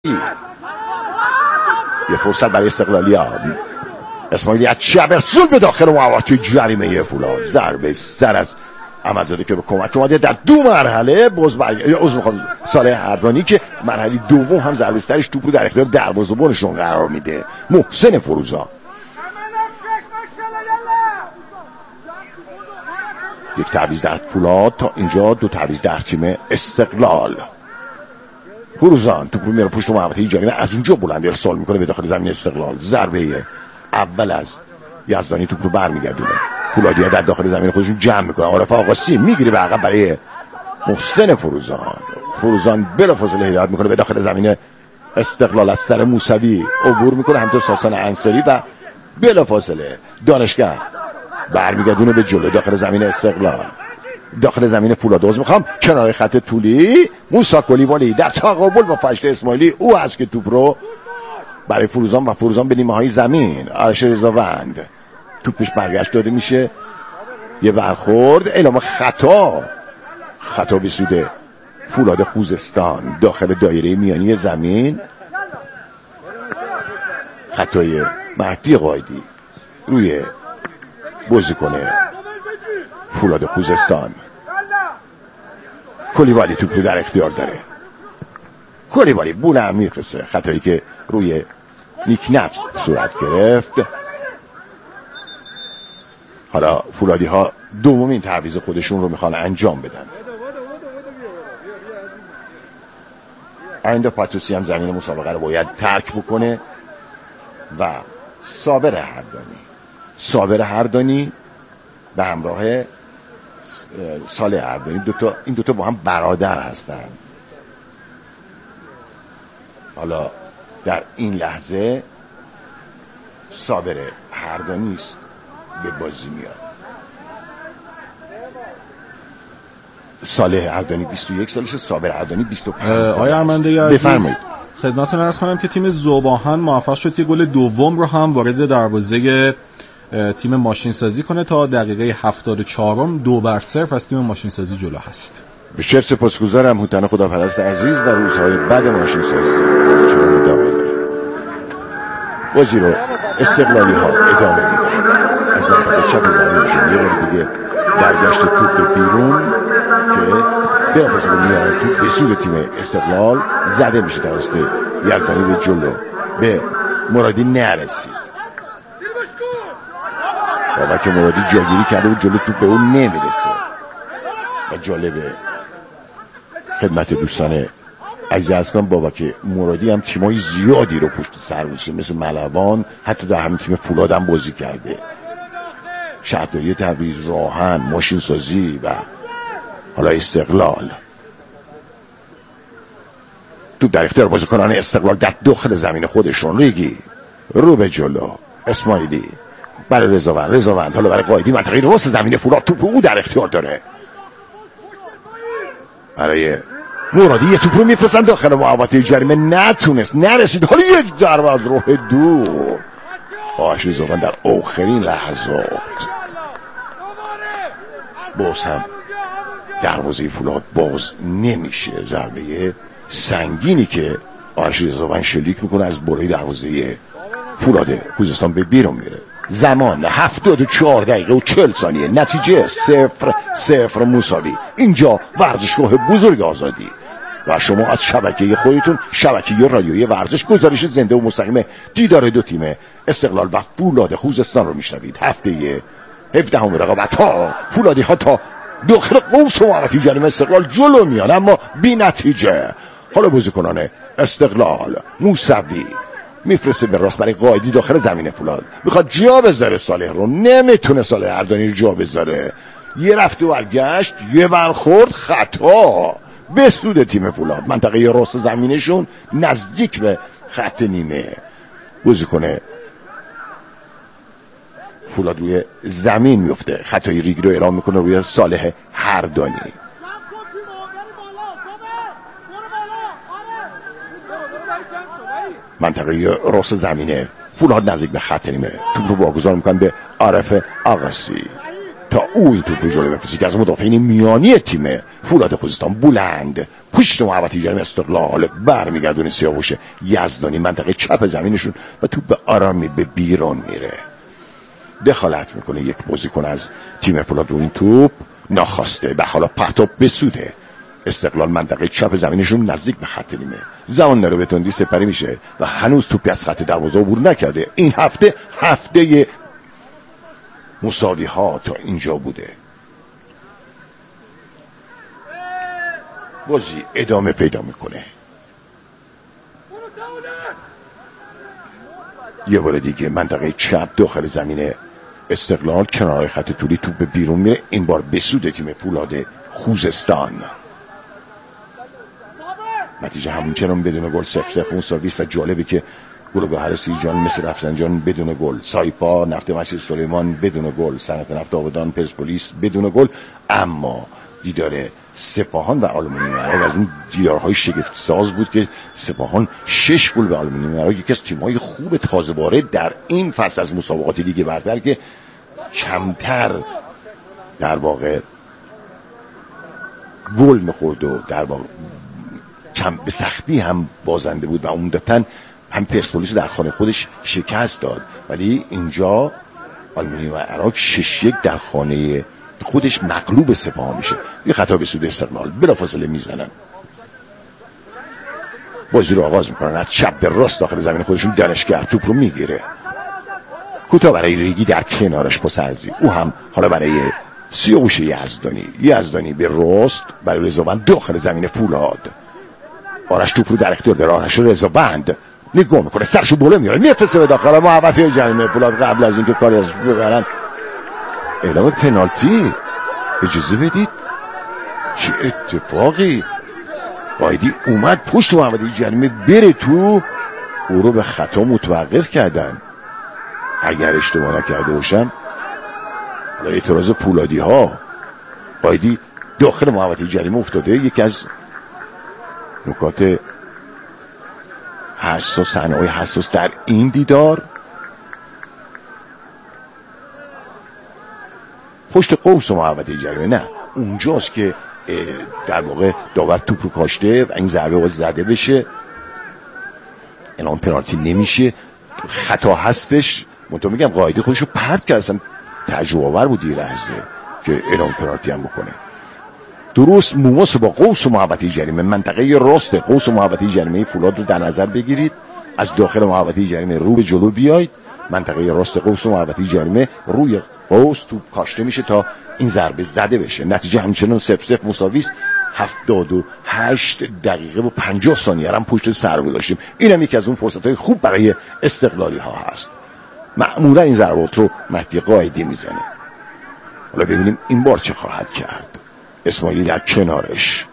یه فرصت برای استقلالی‌ها. اسماعیلی از چبرسول به داخل محوطه جریمه فولاد، ضربه سر از احمدزاده که به کمک اومده در دو مرحله. صالح اردانی که مرحله دوم هم ضربه سرش توپ رو در اختیار دروازه‌بانشون قرار میده. محسن فروزان. یک تعویض در فولاد، تا اینجا دو تعویض در تیم استقلال. فروزان توپ رو میاره پشت محوطه جریمه، از اونجا بلند ارسال میکنه به داخل زمین استقلال. ضربه اول از یزدانی توپ رو برمیگردونه. فولادی‌ها در داخل زمین خودشون جمع میکنن. عارف آقاسی میگیره به عقب برای محسن فروزان. فروزان بلافاصله هدایت میکنه به داخل زمین استقلال، از سر موسوی عبور میکنه، همینطور ساسان انصاری و بلافاصله دانشگر برمیگردونه به جلو داخل زمین استقلال. داخل زمین فولاد میخوام کنار خط طولی موسی کلیبالی در تقابل با فرشته اسماعیلی، او هست که توپ رو برای فروزان و فروزان به نیمه های زمین. آرش رضاوند توپش برگشت داده میشه، یه برخورد اعلام خطا به سود فولاد خوزستان داخل دایره میانی زمین. خطای مهدی قائدی روی بازیکن فولاد خوزستان. کلیبالی توپ رو در اختیار داره. کلیبالی بولم میفرسته، خطایی که روی نیک نفس صورت گرفت. حالا فولادی ها دومین تعویض خودشون رو میخوان انجام بدن. آینده پاتوسی هم زمین مسابقه رو باید ترک بکنه و صابر هردانی به همراه صالح اردانی، این دوتا با هم برادر هستن. حالا در این لحظه صابر هردانی است به بازی میاد. صالح اردانی 21 سالشه، صابر اردانی 25 سالشه. آقای ارمنده عزیز بفرمایید. خدمتتون عرض کنم که تیم ذوباهن موفق شد که گل دوم رو هم وارد دروازه تیم ماشین سازی کنه. تا دقیقه 74 2-0 از تیم ماشین سازی جلو هست. بسیار سپاسگزارم. هوتن خداپرست عزیز و روزهای بعد ماشین سازی بازی رو استقلالی ها ادامه میدن. از منطقه چپ زمینشون یه بار دیگه برگشت توپ بیرون که بلافاصله میارن توپ به سوی تیم استقلال، زده میشه توسط یزدانی به جلو، به مرادی نرسید. بابک مرادی جاگیری کرده و جلو توپ به اون نمیرسه. و جالبه خدمت دوستان عزیز از کنم بابک مرادی هم تیمای زیادی رو پشت سر میشه، مثل ملوان، حتی در همین تیم فولاد هم بازی کرده. شهرداری تبریز، راهن، ماشین سازی و حالا استقلال. توپ در اختیار بازیکنان استقلال در داخل زمین خودشون. ریگی رو به جلو، اسماعیلی برای رضاوند حالا برای قائدی منطقه راست زمین فولاد، توپ او در اختیار داره. برای مرادی یه توپ رو میفرستن داخل محوطه جریمه، نرسید. حالا یک ضربه از راه دور. آرش رضاوند در آخرین لحظات باز هم دروازه فولاد باز نمیشه. ضربه سنگینی که آرش رضاوند شلیک میکنه از بالای دروازه فولاد خوزستان به بیرون میره. زمان 74 دقیقه و 40 ثانیه. نتیجه 0-0 مساوی. اینجا ورزشگاه بزرگ آزادی و شما از شبکه خودتون، شبکه رادیویی ورزش، گزارش زنده و مستقیم دیدار دو تیم استقلال و فولاد خوزستان رو میشنوید. هفته 17 رقابت ها فولادی ها تا داخل قوس محوطه جریمه استقلال جلو میان، اما بی نتیجه. حالا بازیکنان استقلال، موسوی میفرسته به راست برای قائدی داخل زمین فولاد، میخواد جا بذاره صالح رو، نمیتونه صالح اردانی رو جا بذاره. یه رفت و برگشت، یه برخورد، خطا به سود تیم فولاد. منطقه راست زمینشون نزدیک به خط نیمه. بازیکن فولاد روی زمین میفته، خطای ریگ رو اعلام میکنه روی صالح هردانی. منطقه راست زمینه فولاد نزدیک به خط نیمه. توپ رو واگذار میکنن به عارف آقاسی تا او این توپ رو جلو بفرسته که از مدافعین میانی تیم فولاد خوزستان بلند پشت محوطه جریمه استقلال برمیگردونه سیاوش یزدانی منطقه چپ زمینشون و توپ به آرامی به بیرون میره. دخالت میکنه یک بازیکن از تیم فولاد رو این توپ ناخواسته و حالا پرتاب بسوده. استقلال منطقه چپ زمینشون نزدیک به خط نیمه، زمان داره به تندی سپری میشه و هنوز توپی از خط دروازه عبور نکرده. این هفته مساوی ها تا اینجا بوده. بازی ادامه پیدا میکنه. یه بار دیگه منطقه چپ داخل زمین استقلال کنارهای خط طولی توپ به بیرون میره، این بار به سود تیم فولاد خوزستان. نتیجه همچنان بدون گل 0-0 مساوی است و جالبه که گلگهر سیرجان مثل رفسنجان بدون گل، سایپا نفت مشهد سلیمان بدون گل، صنعت نفت آبادان پرسپولیس بدون گل، اما دیدار سپاهان و آلومینیوم عراق از اون دیدارهای شگفت ساز بود که سپاهان 6 گل به آلومینیوم عراق، یکی از تیم‌های خوب تازه وارد در این فصل از مسابقات لیگ برتر که کمتر در واقع گل می‌خورد و در واقع کم به سختی هم بازنده بود و عمدتاً هم پرسپولیس در خانه خودش شکست داد، ولی اینجا آلومینیوم عراق 6-1 در خانه خودش مغلوب سپاهان میشه. یه خطا به سود استقلال بلافاصله میزنن، بازی رو آغاز میکنن از چپ به راست داخل زمین خودشون. دانشگر توپ رو میگیره کوتاه برای ریگی در کنارش پسرزی، او هم حالا برای سیاوش یزدانی به راست برای رضاوند داخل زمین فولاد. آرش توپ رو در اختیار داره، آرش رضاوند نگاه میکنه، سرشو بالا میاره، میفرسته به داخل محوطه جریمه فولاد. قبل از اینکه کاری از ببرن اعلام پنالتی. اجازه بدید چه اتفاقی، قایدی اومد پشت محوطه جریمه بره تو، او رو به خطا متوقف کردن. اگر اشتباه نکرده باشم اعتراض فولادی ها، قایدی داخل محوطه جریمه افتاده. یکی از نکات حساس، صحنه‌های حساس در این دیدار پشت قوس و محوطه جریمه، نه اونجاست که در واقع داور توپ رو کاشته و این ضربه باید زده بشه. اعلام پنالتی نمیشه، خطا هستش. منتها میگم قائدی خودشو پرت کرد، اصلا تجربه آور بود یه لحظه که اعلام پنالتی هم بکنه. درست موماس با قوس و محوطه جریمه، منطقه راست قوس و محوطه جریمه فولاد رو در نظر بگیرید، از داخل محوطه جریمه رو به جلو بیاید، منطقه راست قوس و محوطه جریمه روی قوس توپ کاشته میشه تا این ضربه زده بشه. نتیجه همچنان 0-0 مساوی است. 78 دقیقه و 50 ثانیه هم پشت سر گذاشتیم. اینم یکی از اون فرصت‌های خوب برای استقلالی ها هست. معمولا این ضربات رو مهدی قائدی میزنه. حالا ببینیم این بار چه خواهد کرد. اسماعیلی در کنارش،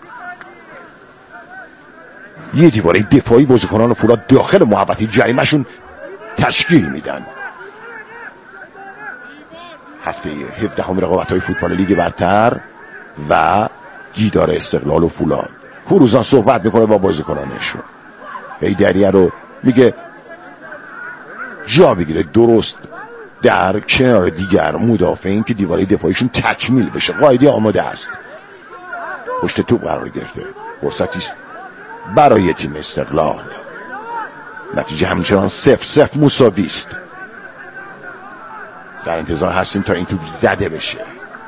یه دیواره دفاعی بازیکنان فولاد داخل محوطه جریمه‌شون تشکیل میدن. هفته 17 رقابت‌های فوتبال لیگ برتر و دیدار استقلال و فولاد. فروزان صحبت میکنه با بازیکنانشون، حیدریه رو میگه جا بگیره درست در کنار دیگر مدافعین که دیواره دفاعیشون تکمیل بشه. قائدی آماده است، پشت توپ قرار گرفته، فرصتی است برای تیم استقلال. نتیجه همچنان 0-0 مساوی است. در انتظار هستیم تا این توپ زده بشه.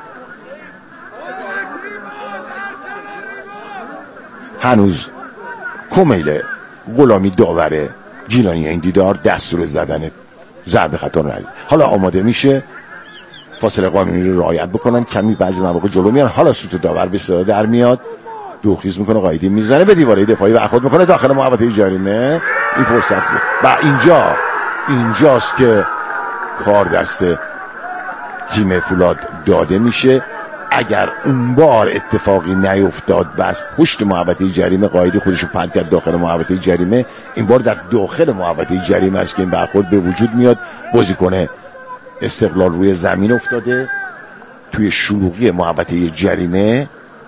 هنوز کمیل غلامی داور جیلانی این دیدار دستور زدن ضربه خطا ندید. حالا آماده میشه، فاصله قانونی رو رعایت بکنن، کمی بعضی مواقع جلو میان. حالا سوت داور به صدا در میاد، دوخیز میکنه، قائدی میزنه به دیواره دفاعی برخورد میکنه داخل محوطه جریمه. این فرصت و اینجاست که کار دست تیم فولاد داده میشه. اگر اون بار اتفاقی نیفتاد و از پشت محوطه جریمه قائدی خودشو پرت کرد داخل محوطه جریمه، این بار در داخل محوطه جریمه است که این برخورد به وجود میاد. بازیکن استقلال روی زمین افتاده توی شلوغی محوطه جریمه.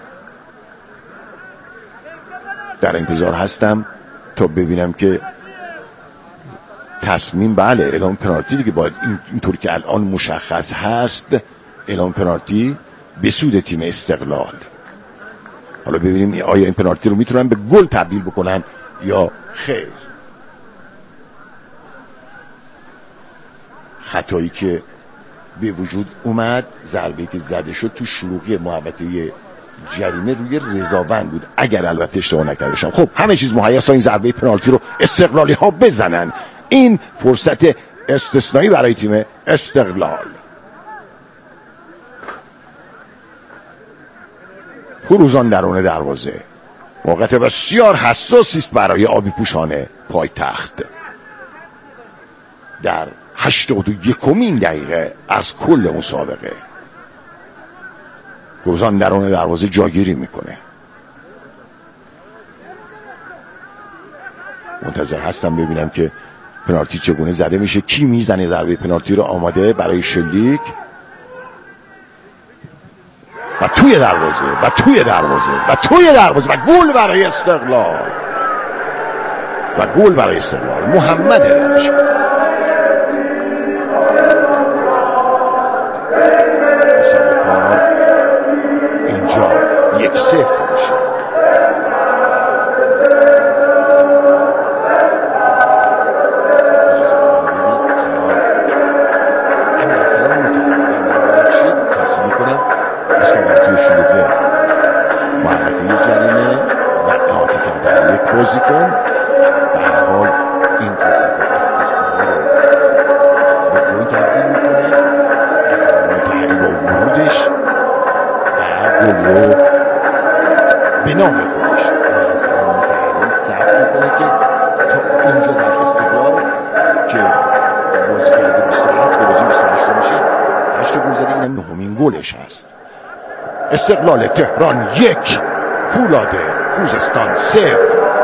در انتظار هستم تا ببینم که تصمیم بله اعلام پنالتی دیگه باید اینطور که الان مشخص هست اعلام پنالتی به سود تیم استقلال. حالا ببینیم آیا این پنالتی رو میتونن به گل تبدیل بکنن یا خیر. خطایی که به وجود اومد، ضربه‌ای که زده شد تو شروعی محوطه جریمه روی رضاوند بود، اگر البته اشتباه نکرده باشم. خب همه چیز مهیا است تا این ضربه پنالتی رو استقلالی ها بزنن. این فرصت استثنایی برای تیم استقلال. فروزان درون دروازه، موقعیت بسیار حساسی است برای آبی پوشان پایتخت. در 81مین دقیقه از کل مسابقه فروزان درون دروازه جاگیری میکنه. منتظر هستم ببینم که پنالتی چگونه زده میشه، کی میزنه ضربه پنالتی رو. آماده برای شلیک و توی دروازه و توی دروازه و توی دروازه و گل برای استقلال و گل برای استقلال. محمد هرش کار اینجا 1-0 میشه. بازی کن به هر حال این فرصت استثنایی رو به گل تبدیل میکنه. اصلا متحری با ورودش و گل رو به نام خودش اصلا متحری ثبت میکنه که تا اینجا در استقلال که بازی کرده 27 بازی 28 رو میشه 8 گل زده، اینم نهمین گلش هست. استقلال تهران 1 فولاد خوزستان 0.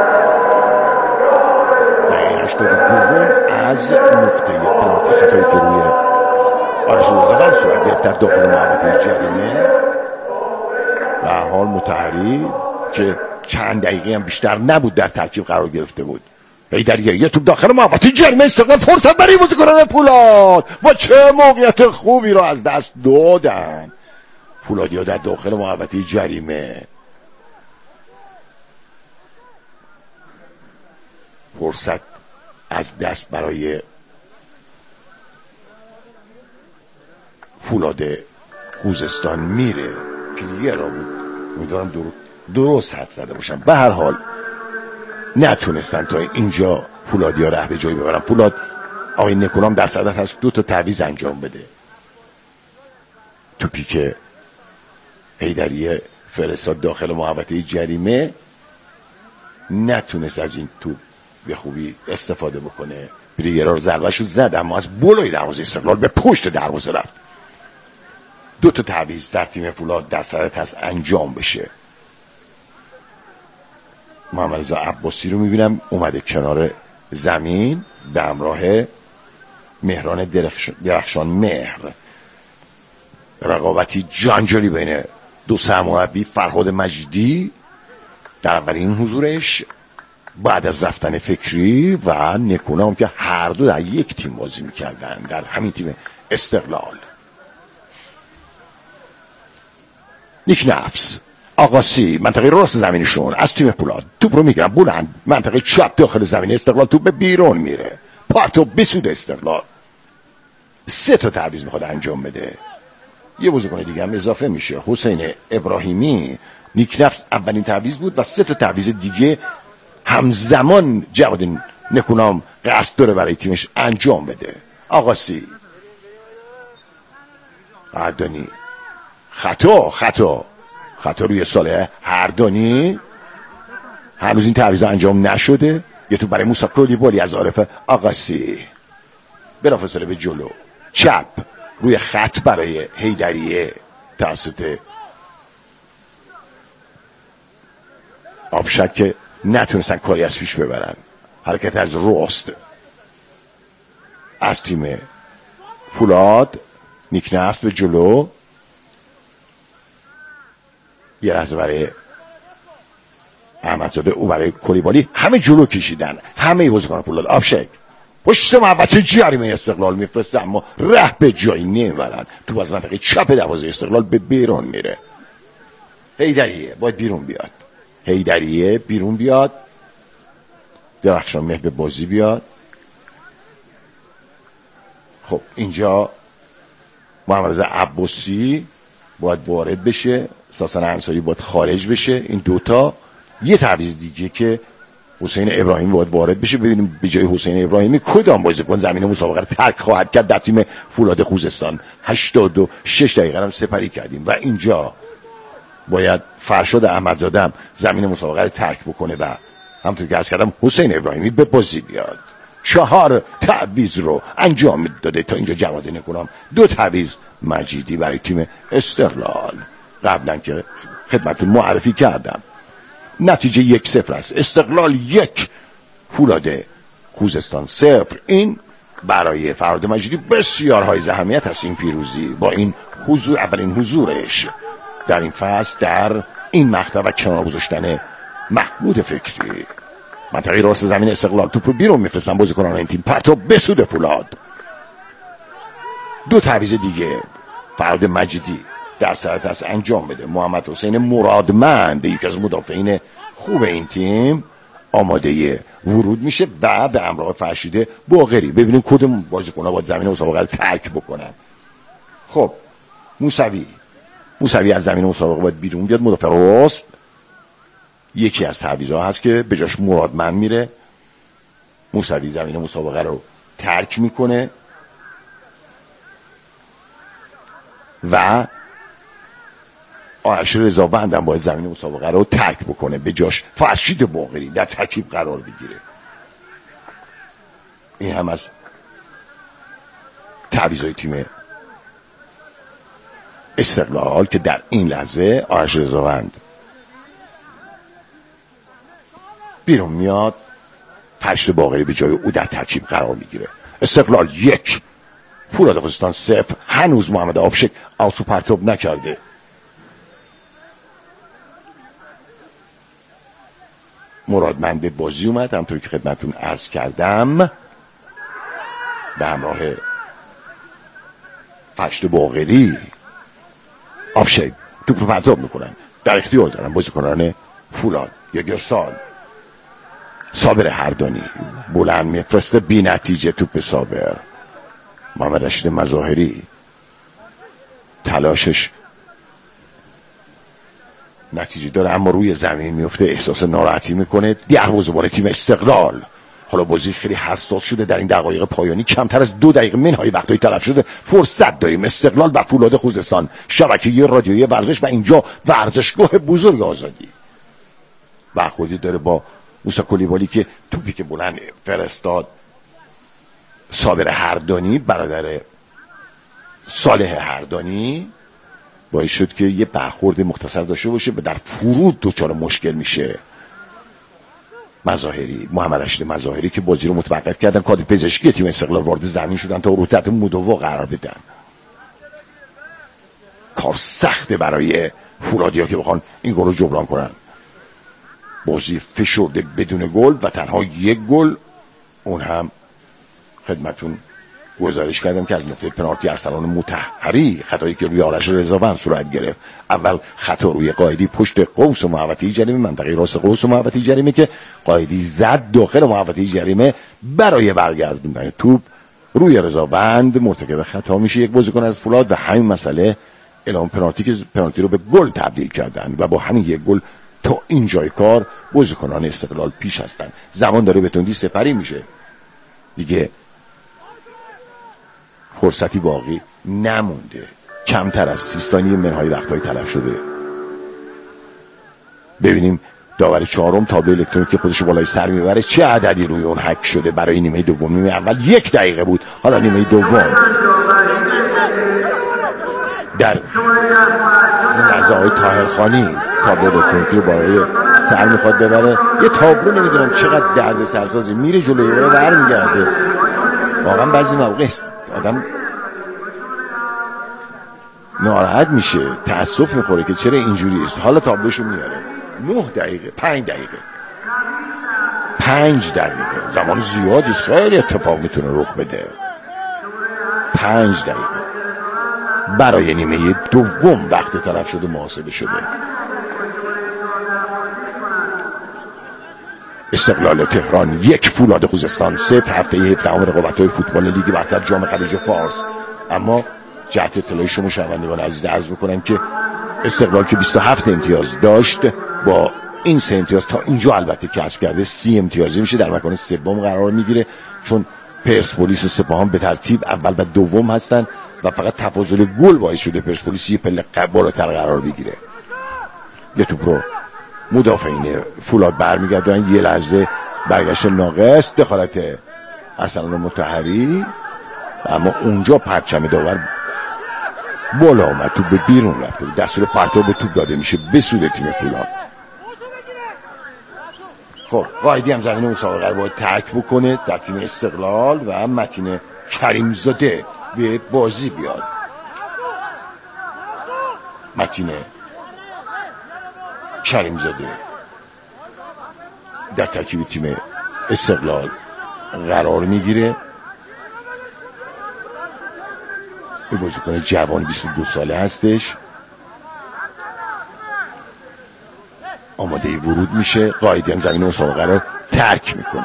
از نقطه پنالتی خطایی که روی آرش رضاوند صورت گرفت در داخل محوطه جریمه و حال مطهری که چند دقیقه هم بیشتر نبود در ترکیب قرار گرفته بود. حیدریه یه توپ داخل محوطه جریمه، استقلال فرصت برای بازیکنان فولاد و چه موقعیت خوبی رو از دست دادن. فولادیا در داخل محوطه جریمه فرصت از دست برای فولاد خوزستان میره. کلیه را بود، امیدوارم درست حد زده باشم. به هر حال نتونستن تا اینجا فولادی ها ره به جایی ببرن. فولاد آقای نکونام در صدت هست 2 تا تعویض انجام بده. توپی که حیدریه فرستاد داخل محوطه جریمه نتونست از این توپ به خوبی استفاده بکنه. پلیرها رو ضربه‌شو زد اما از بالای دروازه استقلال به پشت دروازه رفت. 2 تا تعویض در تیم فولاد در صدت هست انجام بشه. محمد رضا عباسی رو میبینم اومده کنار زمین به همراه مهران درخشان مهر. رقابتی جنجالی بین دو سرمربی فرهاد مجیدی در اولین حضورش بعد از رفتن فکری و نکونام که هر دو در یک تیم بازی میکردن در همین تیم استقلال. نیک نفس آقاسی منطقه راست زمینشون از تیم فولاد توپ رو میگیرن بلند منطقه چپ داخل زمین استقلال، توپ به بیرون میره، پارتو بسود استقلال. 3 تا تعویض میخواد انجام بده. یه بازیکن دیگه هم اضافه میشه، حسین ابراهیمی. نیک نفس اولین تعویض بود و 3 تا تعویض دیگه همزمان جواد نکونام قصد داره برای تیمش انجام بده. آقاسی هردانی خطا روی ساله هردانی. هنوز این تعویض انجام نشده. یه تو برای موسی کولیبالی از عارف آقاسی بلافاصله به جلو چپ روی خط برای حیدریه توسط آبشک که نتونستن کاری از پیش ببرن. حرکت از راست از تیم فولاد. نیک نفس به جلو، یه لحظه برای احمدزاده او برای کولیبالی، همه جلو کشیدن، همه بازیکن فولاد. آبشک پشت محوطه جریمه استقلال میفرسته اما ره به جایی نمیبرن. تو از منطقه چپ دروازه استقلال به بیرون میره. حیدریه باید بیرون بیاد، حیدریه بیرون بیاد، درخشان مهر به بازی بیاد. خب اینجا محمد رضا عباسی باید وارد بشه، ساسان انصاری باید خارج بشه. این دوتا. یه تعویض دیگه که حسین ابراهیمی باید وارد بشه. ببینیم به جای حسین ابراهیمی کدام بازیکن زمین مسابقه رو ترک خواهد کرد در تیم فولاد خوزستان. 86 دقیقه هم سپری کردیم و اینجا باید فرشاد احمدزاده هم زمین مسابقه رو ترک بکنه و همونطور که عرض کردم حسین ابراهیمی به بازی بیاد. 4 تعویض رو انجام داده تا اینجا جواده نکنم. 2 تعویض مجیدی برای تیم استقلال، قبلا که خدمتتون معرفی کردم. نتیجه 1-0 است. استقلال 1، فولاد خوزستان 0. این برای فرهاد مجیدی بسیار های اهمیت است این پیروزی با این حضور، اولین حضورش در این فصل در این مقطع و کنار گذاشتن محمود فکری. منطقه راست زمین استقلال توپ بیرون میفرستن بازیکنان این تیم، پرتاب به سود فولاد. 2 تعویض دیگه فرهاد مجیدی در سرعت است انجام بده. محمد حسین مرادمند یکی از مدافعین خوب این تیم آماده ورود میشه و به همراه فرشید باقری. ببینیم کدوم بازیکن‌ها باید زمین مسابقه رو ترک بکنن. خب موسوی از زمین مسابقه باید بیرون بیاد، مدافع راست. یکی از تعویض‌ها هست که به جاش مرادمند میره. موسوی زمین مسابقه رو ترک میکنه و آرش رضاوند هم باید زمین مسابقه رو ترک بکنه، به جاش فرشید باقری در ترکیب قرار بگیره. این هم از تعویضای تیم استقلال که در این لحظه آرش رضاوند بیرون میاد، فرشید باقری به جای او در ترکیب قرار میگیره. استقلال 1، فولاد خوزستان 0. هنوز محمد آبشک آسو پرتاب نکرده. مرادمند به بازی اومد، همونطوری که خدمتتون عرض کردم، به همراه فرشید باقری. آبشک توپ رو پرتاب میکنن، در اختیار دارن بازیکنان فولاد. یا گرسال، صابر هردانی بلند میفرسته، بی نتیجه توپ صابر. محمد رشید مظاهری تلاشش نتیجه داره اما روی زمین میفته، احساس ناراحتی میکنه. دروازه‌بان تیم استقلال. حالا بازی خیلی حساس شده در این دقایق پایانی، کمتر از 2 دقیقه منهای وقتای تلف شده. فرصت داریم استقلال و فولاد خوزستان، شبکه رادیویی ورزش و اینجا ورزشگاه بزرگ آزادی. برخوردی داره با موسی کلیبالی که توپی که بلند فرستاد صابر هردانی، برادر صالح هردانی، باعث شد که یه برخورد مختصر داشته باشه و در فرود دچار مشکل میشه. مظاهری، محمد رشید مظاهری که بازی رو متوقف کردن، کادر پزشکی تیم استقلال وارد زمین شدن تا رو تحت مدوا قرار بدن. کار سخته برای فولادیا که بخوان این گل رو جبران کنن. بازی فشرده بدون گل و تنها 1 گل، اون هم خدمتون گزارش کردم که از نقطه پنالتی ارسلان مطهری، خطایی که روی آرش رضاوند صورت گرفت. اول خطا روی قائدی پشت قوس محوطه جریمه، منطقه راست قوس محوطه جریمه که قائدی زد داخل محوطه جریمه. برای برگردوندن توپ روی رضاوند مرتکب خطا میشه یک بازیکن از فولاد و همین مسئله اعلام پنالتی که پنالتی رو به گل تبدیل کردن و با همین 1 گل تا اینجای کار بازیکنان استقلال پیش هستن. زمان داره به تندی سپری میشه دیگه، فرصتی باقی نمونده، کمتر از 30 ثانیه منهای وقتهای تلف شده. ببینیم داور 4م تابلو الکترونیکی خودش بالای سر میبره، چه عددی روی اون حک شده برای نیمه دوم. نیمه اول 1 دقیقه بود، حالا نیمه دوم در لحظه‌های طاهرخانی تابلو الکترونیکی رو برای سر میخواد ببره. یه تابلو نمیدونم چقدر درد سرسازی، میره جلوی رو برمیگرده. واقعا بعضی موقع آدم ناراحت میشه، تأسف میخوره که چرا اینجوری است. حالا تابلوشو میاره 9 دقیقه 5 دقیقه زمان زیادی است، خیلی اتفاق میتونه رخ بده. 5 دقیقه برای نیمه دوم وقت تلف شده محاسبه شده. استقلال تهران 1، فولاد خوزستان 0. هفته 17 رقابت‌های فوتبال لیگ برتر جام خلیج فارس. اما جهت اطلاع شما شنوندگان عزیز عرض می‌کنم که استقلال که 27 امتیاز داشت با این 3 امتیاز تا اینجا البته کسب کرده 30 امتیازی میشه، در مکان سوم قرار میگیره، چون پرسپولیس و سپاهان به ترتیب اول و دوم هستن و فقط تفاضل گل باعث شده پرسپولیس یه پله بالاتر قرار بگیره. یه توپ رو مدافعین فولاد برمیگردن، یه لحظه برگشت ناقص، دخالت ارسلان مطهری، اما اونجا پرچم داور بالا آمد، توپ به بیرون رفته، دستور پرتاب به توپ داده میشه به سود تیم فولاد. خب قائدی هم زمین مسابقه رو باید ترک بکنه در تیم استقلال و متین کریمزاده به بازی بیاد. متین کریمزاده در ترکیب تیم استقلال قرار میگیره. به بازیکن جوان 22 ساله هستش، آماده ورود میشه. قائدی هم زمین مسابقه رو ترک میکنه.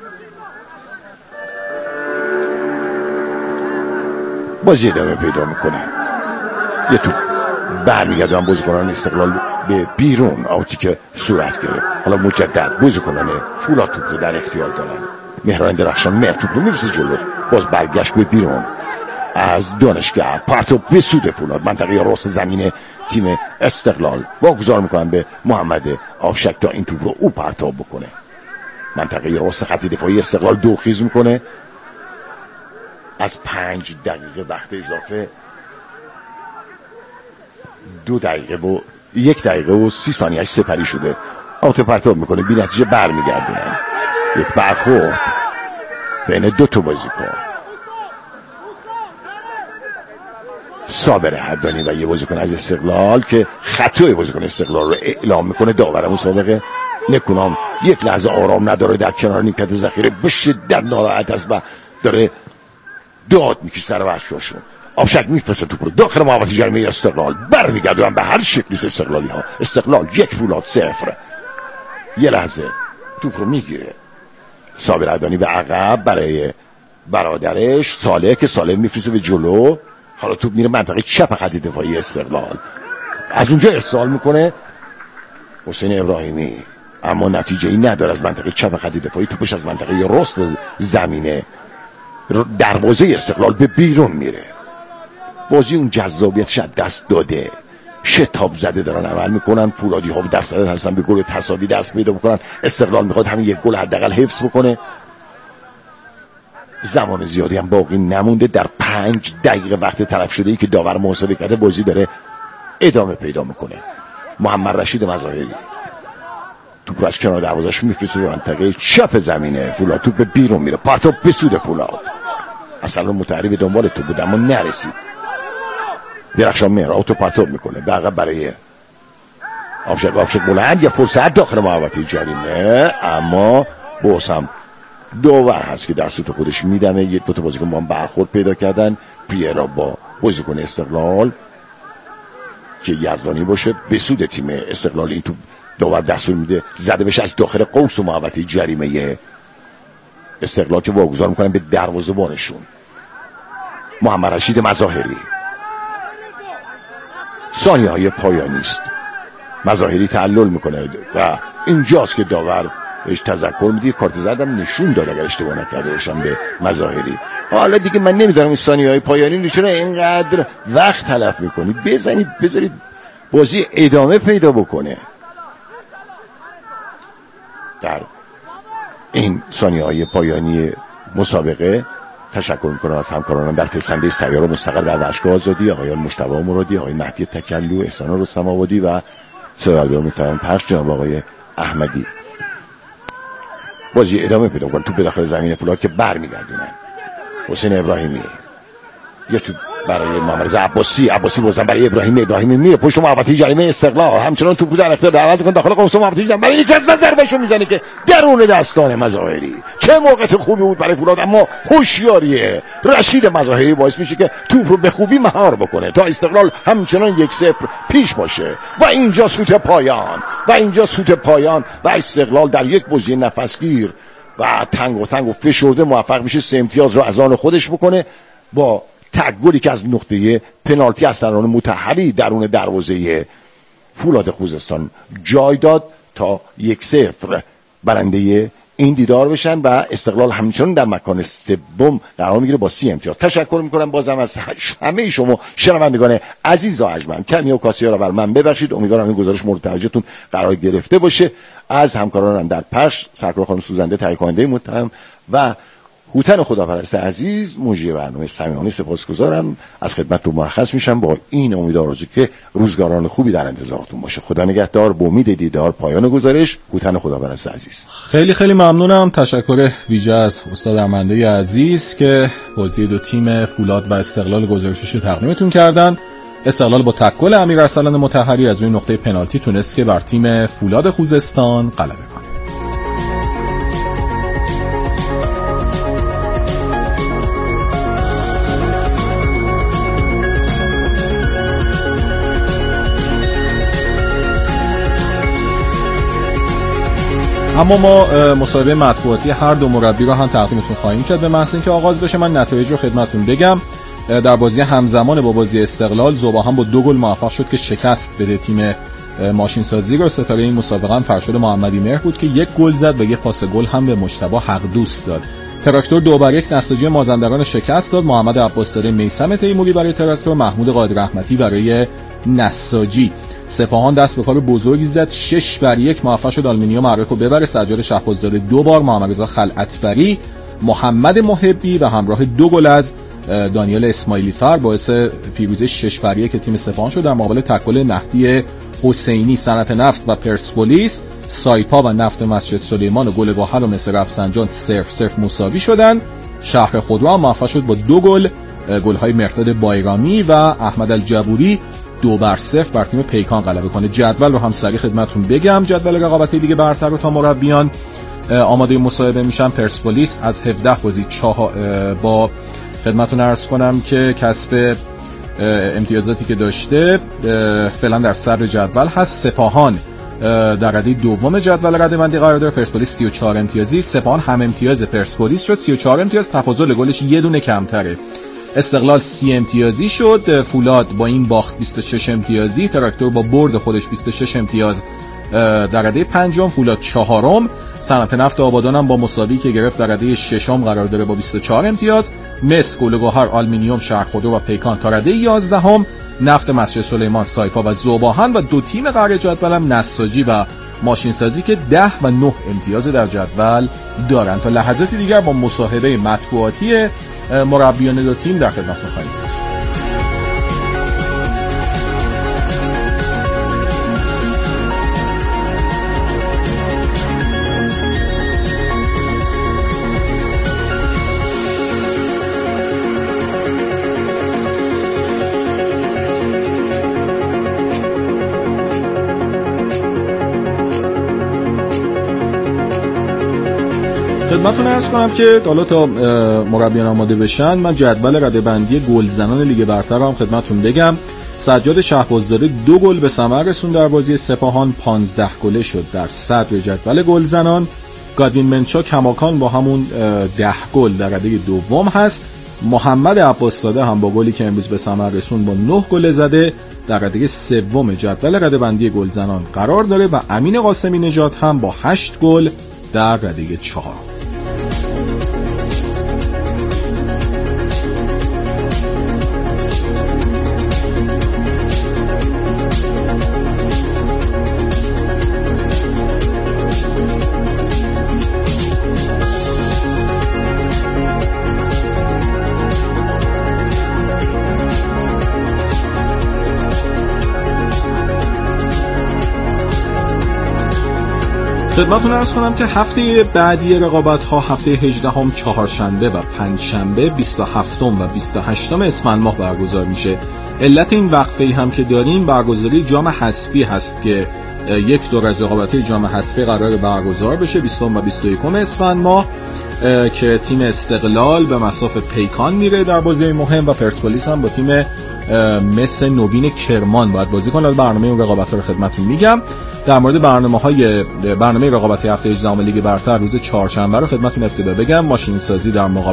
بازی ادامه پیدا میکنه. یه توپ برمیگردن بازیکنان استقلال به بیرون، آوتی که صورت گرفت. حالا مجدد بازیکنان فولاد توپ رو در اختیار دارن. مهران درخشان مهر توپ رو میفرسته جلو، باز برگشت به بیرون از دانشگاه، پرتاب به سود فولاد. منطقه راست زمین تیم استقلال واگذار میکنن به محمد آفشک تا این توپ رو او پرتاب بکنه. منطقه راست خط دفاعی استقلال دوخیز میکنه. از 5 دقیقه وقت اضافه 2 دقیقه و 1 دقیقه و 30 ثانیه سپری شده. آوت پرتاب میکنه، بی نتیجه برمیگردونن. یک برخورد بین 2 تا بازیکن، صابر حدانی و یه بازیکن از استقلال که خطای بازیکن استقلال رو اعلام میکنه. داور مسابقه نکونام یک لحظه آرام نداره، در کنار نیمکت ذخیره به شدت ناراحت است و داره داد میکشه سر بچه‌هاشون. آفشک میفرسته توپ رو داخل محوطه جریمه استقلال، برمیگردونن به هر شکلی استقلالی ها. استقلال 1، فولاد 0. یه لحظه توپ رو میگیره صابر حدانی به عقب برای برادرش صالح که صالح میفرسته به جلو. حالا توپ میره منطقه چپ خط دفاعی استقلال، از اونجا ارسال میکنه حسین ابراهیمی، اما نتیجه ای نداره. از منطقه چپ خط دفاعی توپش از منطقه راست زمینه دروازه استقلال به بیرون میره. بازی اون جذابیتش از دست داده، شتاب زده دارن عمل میکنن. فولادی ها در صدد هستن به گل تساوی دست پیدا بکنن. استقلال میخواد همین یک گل حداقل حفظ بکنه. زمان زیادی هم باقی نمونده. در 5 دقیقه وقت تلف شده ای که داور محاسبه کرده بازی داره ادامه پیدا میکنه. محمد رشید مظاهری توپ از کنار دروازه‌اش میفرسته به منطقه چپ زمینه فولاد، توپ به بیرون میره، پرتاب به سود فولاد. اصلا متحری به دنبال توپ بود اما نرسید. درخشان مهر آوتو پرتاب میکنه به عقب برای آفشک بلند، یه فرصت داخل محوطه جریمه، اما باز هم داور هست که دست تو خودش میدمه. یک 2 تا بازیکن با هم برخورد پیدا کردن. پیرا با بازیکن استقلال که یزدانی باشه به سود تیم استقلال. این تو داور دستور میده زده بشه از داخل قوس و محوطه جریمه استقلال که واگذار میکنن به دروازه‌بانشون محمد رشید مظاهری. ثانیه های پایانی است. مظاهری تعلل میکنه و اینجاست که داور بهش تذکر میده. کارت زردم نشون داد اگر اشتباه نکرده باشم به مظاهری. حالا دیگه من نمیدونم این ثانیه های پایانی رو چرا اینقدر وقت تلف میکنید. بذارید بازی ادامه پیدا بکنه. در این ثانیه های پایانی مسابقه تشکر میکنم از همکارانم در فیسنده سیاره مستقر در ورشگاه آزادی، آقایان مجتبی مرادی، آقای مهدی تکلو، احسان رستم آبادی و سرورده محترم پخش جناب آقای احمدی. بازی ادامه پیدا کنه. تو به داخل زمین فولاد که برمیگردونن. حسین ابراهیمی یه تو برای محمد عباسی بازم برای ابراهیمی میره پشت محوطه جریمه استقلال، همچنان توپو در اختیار دروازه کن داخل قوس محوطه جریمه برای یک از ضربهشو میزنه که درون دستان مظاهری. چه موقعیت خوبی بود برای فولاد، اما هوشیاری رشید مظاهری باعث میشه که توپ رو به خوبی مهار بکنه تا استقلال همچنان 1-0 پیش باشه و اینجا سوت پایان و استقلال در یک بازی نفسگیر و تنگ و فشرده موفق میشه 3 امتیاز رو از آن خودش بکنه با تگلی که از نقطه پنالتی از طرف مطهری درون دروازه فولاد خوزستان جای داد تا 1-0 برنده این دیدار بشن و استقلال همچنان در مکان سوم قرار میگیره با 30 امتیاز. تشکر میکنم بازم از همه شما شنوندگان عزیز و ارجمند. کمی و کاسی ها رو بر من ببخشید، امیدوارم این گزارش مورد توجهتون قرار گرفته باشه. از همکارانم در پخش سرکار خانم سوزنده تهیه کننده متهم و هوتن خداپرست عزیز مجری برنامه صمیمانه سپاسگزارم. از خدمتتون مرخص میشم با این امید آرزو که روزگاران خوبی در انتظارتون باشه. خدا نگهدار. با امید دیدار پایان گزارش. هوتن خداپرست عزیز. خیلی خیلی ممنونم. تشکر ویژه از استاد ارمنده عزیز که بازی دو تیم فولاد و استقلال گزارشش رو تقدیمتون کردن. استقلال با تکل امیر ارسلان مطهری از روی نقطه پنالتی تونست که بر تیم فولاد خوزستان غلبه کنه. اما ما مصاحبه مطبوعاتی هر دو مربی رو هم تقدیمتون خواهیم کرد. به محض اینکه آغاز بشه من نتایج رو خدمتتون بگم. در بازی همزمان با بازی استقلال ذوباهن با 2 گل موفق شد که شکست بده تیم ماشین سازی رو. ستاره این مسابقه هم فرشاد محمدی مهر بود که 1 گل زد و 1 پاس گل هم به مجتبی حقدوست داد. تراکتور 2-1 نساجی مازندران شکست داد. محمد عباس‌زاده میثم تیموری برای تراکتور، محمود قادر رحمتی برای نساجی. سپاهان دست به کار بزرگی زد، 6-1 موفق شد آلومینیوم عراق رو ببره. سجاد شهباززاده 2 بار، محمد رضا خلعتبری، محمد محبی به همراه 2 گل از دانیال اسماعیلی فر باعث پیروزی 6-1 تیم سپاهان شد در مقابل تکل مهدی حسینی. صنعت نفت و پرسپولیس، سایپا و نفت مسجد سلیمان و گل گوهر و مصر رفسنجان 0-0 مساوی شدند. شهر خودرو هم موفق شد با 2 گل، گل‌های مرداد بایرامی و احمد الجبوری 2-0 بر تیم پیکان غلبه کنه. جدول رو هم سریع خدمتتون بگم. جدول رقابت لیگ برتر رو تا مربیان آماده مصاحبه میشن. پرسپولیس از 17 بازی با خدمتتون عرض کنم که کسب امتیازاتی که داشته فعلا در صدر جدول هست. سپاهان در رده دوم جدول رده‌بندی قرار داره. پرسپولیس 34 امتیازی، سپاهان هم امتیاز پرسپولیس شد 34 امتیاز، تفاضل گلش 1 دونه کمتره. استقلال 30 امتیازی شد، فولاد با این باخت 26 امتیازی، تراکتور با برد خودش 26 امتیاز در رده پنجم، فولاد 4م، صنعت نفت آبادان هم با مساوی که گرفت در رده 6م قرار داره با 24 امتیاز، مس، گل گوهر، آلومینیوم، شهرخودرو و پیکان تا رده 11م، نفت مسجد سلیمان، سایپا و ذوباهن و 2 تیم قهر جدول هم نساجی و ماشین سازی که 10 و 9 امتیاز در جدول دارن. تا لحظاتی دیگر با مصاحبه مطبوعاتی مربیان 2 تیم در خدمتتون خواهیم بود. خدمتتون عرض کنم که حالا تا مربیان آماده بشن من جدول رده‌بندی گلزنان لیگ برتر رو هم خدمتتون بگم. سجاد شهباززاده 2 گل به ثمر رسوند در بازی سپاهان، 15 گله شد در صدر جدول گلزنان. گادوین منچا کماکان با همون 10 گل در رده دوم هست. محمد عباس‌زاده هم با گلی که امروز به ثمر رسوند با 9 گل زده در رده سوم جدول رده‌بندی گلزنان قرار داره و امین قاسمی نژاد هم با 8 گل در رده 4. خدمتتون عرض کنم که هفته بعدی رقابت‌ها هفته 18 چهارشنبه و پنجشنبه 27 و 28 اسفند ماه برگزار میشه. علت این وقفه‌ای هم که داریم برگزاری جام حذفی هست که یک دور از رقابت‌های جام حذفی قرار برگزار بشه 20 و 21 اسفند ماه که تیم استقلال به مصاف پیکان میره در بازی مهم و پرسپولیس هم با تیم مس نوین کرمان باید بازی کنه. برنامه اون رقابت‌ها رو خدمتتون میگم. در مورد برنامه رقابتی هفته 18 لیگ برتر روز چهارشنبه رو خدمتتون ابتدا بگم. ماشین سازی در مقابل